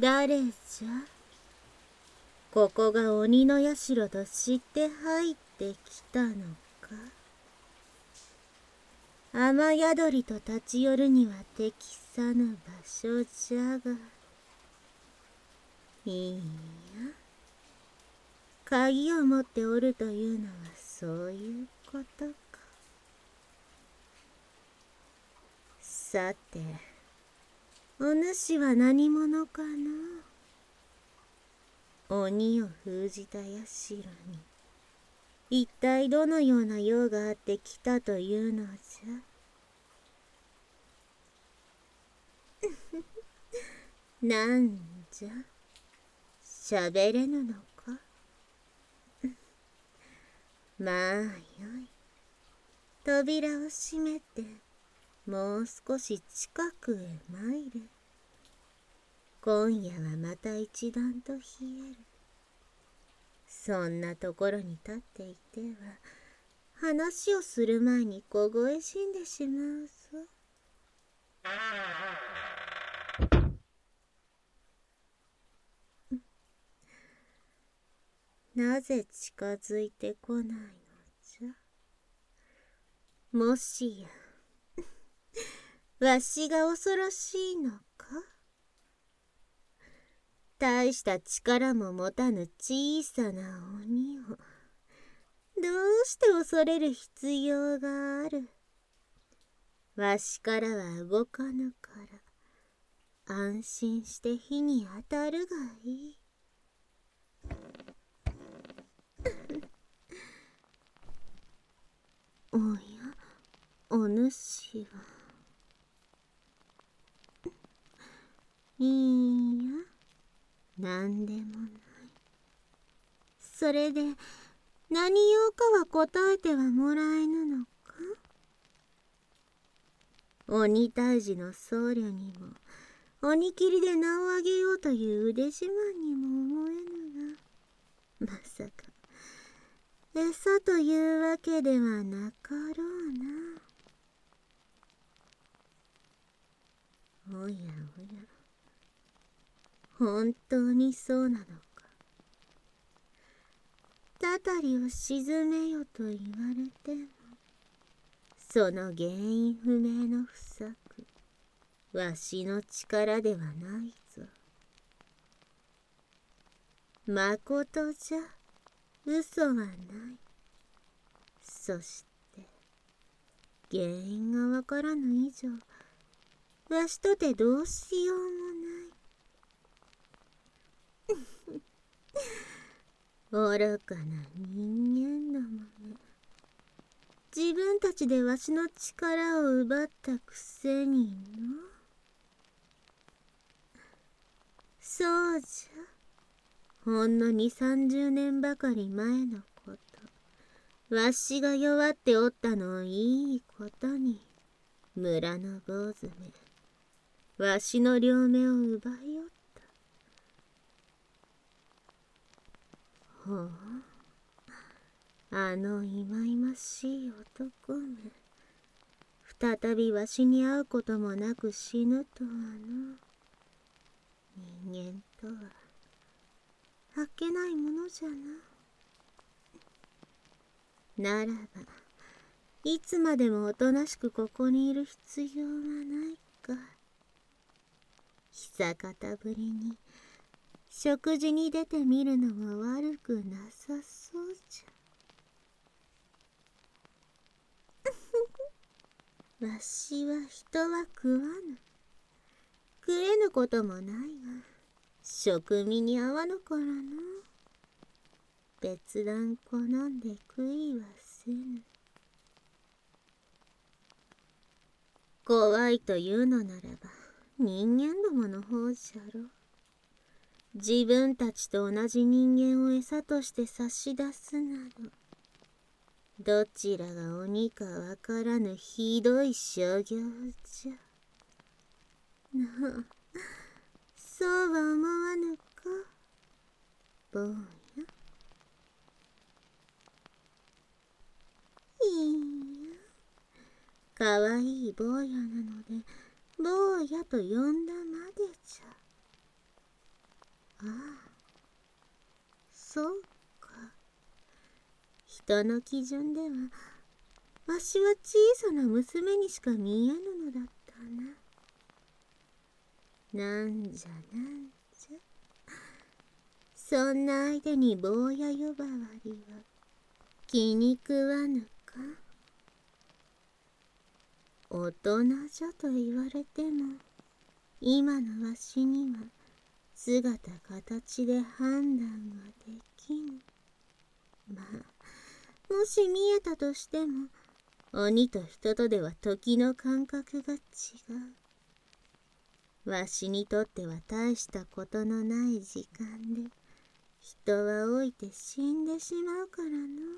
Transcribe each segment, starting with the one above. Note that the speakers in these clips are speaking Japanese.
誰じゃ？ここが鬼の社と知って入ってきたのか？雨宿りと立ち寄るには適さぬ場所じゃが。いいや、鍵を持っておるというのはそういうことか。さて、お主は何者かな？鬼を封じた社に一体どのような用があって来たというのじゃ？なんじゃ、喋れぬのか？まあよい。扉を閉めて、もう少し近くへ参れ。今夜はまた一段と冷える。そんなところに立っていては、話をする前に凍え死んでしまうぞ。なぜ近づいてこないのじゃ？もしや、わしが恐ろしいのか？大した力も持たぬ小さな鬼を、どうして恐れる必要がある？わしからは動かぬから、安心して火に当たるがいい。おや、お主は。いいや、なんでもない。それで、何用かは答えてはもらえぬのか？鬼退治の僧侶にも、鬼切りで名を上げようという腕自慢にも思えぬが、まさか、餌というわけではなかろうな。おやおや、本当にそうなのか？たたりを沈めよと言われても、その原因不明の不作、わしの力ではないぞ。まことじゃ、嘘はない。そして、原因がわからぬ以上、わしとてどうしようもない。愚かな人間どもめ。自分たちでわしの力を奪ったくせにの。そうじゃ。ほんの2、30年ばかり前のこと。わしが弱っておったのをいいことに、村の坊主め、わしの両目を奪いおった。ほう、あのいまいましい男め、再びわしに会うこともなく死ぬとはの。人間とは、あっけないものじゃな。ならば、いつまでもおとなしくここにいる必要はないか。久方ぶりに食事に出てみるのも悪くなさそうじゃ。わしは人は食わぬ。食えぬこともないが、食味に合わぬからな。別段好んで食いはせぬ。怖いというのならば、人間どもの方じゃろ。自分たちと同じ人間を餌として差し出すなど、どちらが鬼かわからぬひどい所業じゃ。なあ、そうは思わぬか、坊や。いいや、かわいい坊やなので、坊やと呼んだまでじゃ。 そうか。人の基準では、わしは小さな娘にしか見えぬのだったな。なんじゃなんじゃ。そんな相手に坊や呼ばわりは気に食わぬか。大人じゃと言われても、今のわしには姿形で判断ができぬ。まあ、もし見えたとしても、鬼と人とでは時の感覚が違う。わしにとっては大したことのない時間で、人は老いて死んでしまうからの。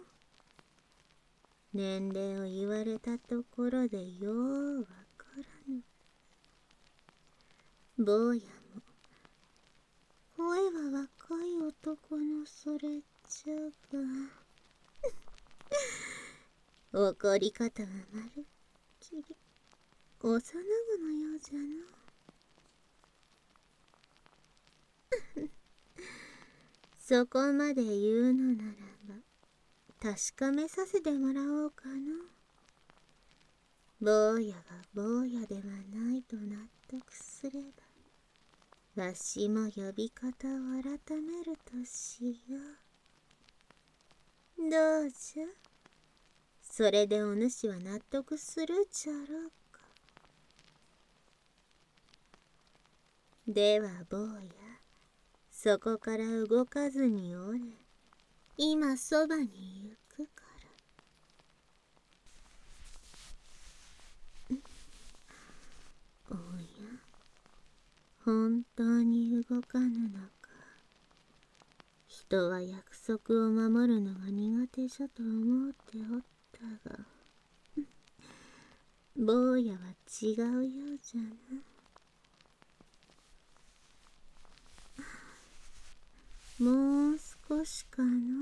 年齢を言われたところでようわからぬ。坊やも、声は若い男のそれじゃが、怒り方はまるっきり幼子のようじゃな。そこまで言うのならば、確かめさせてもらおうかの。坊やが坊やではないと納得すれば、わしも呼び方を改めるとしよう。どうじゃ、それでお主は納得するじゃろうか。では坊や、そこから動かずにおれ。今そばに行くから。おや、本当に動かぬのか。人は約束を守るのが苦手じゃと思うておったが、坊やは違うようじゃな。もう少しかの。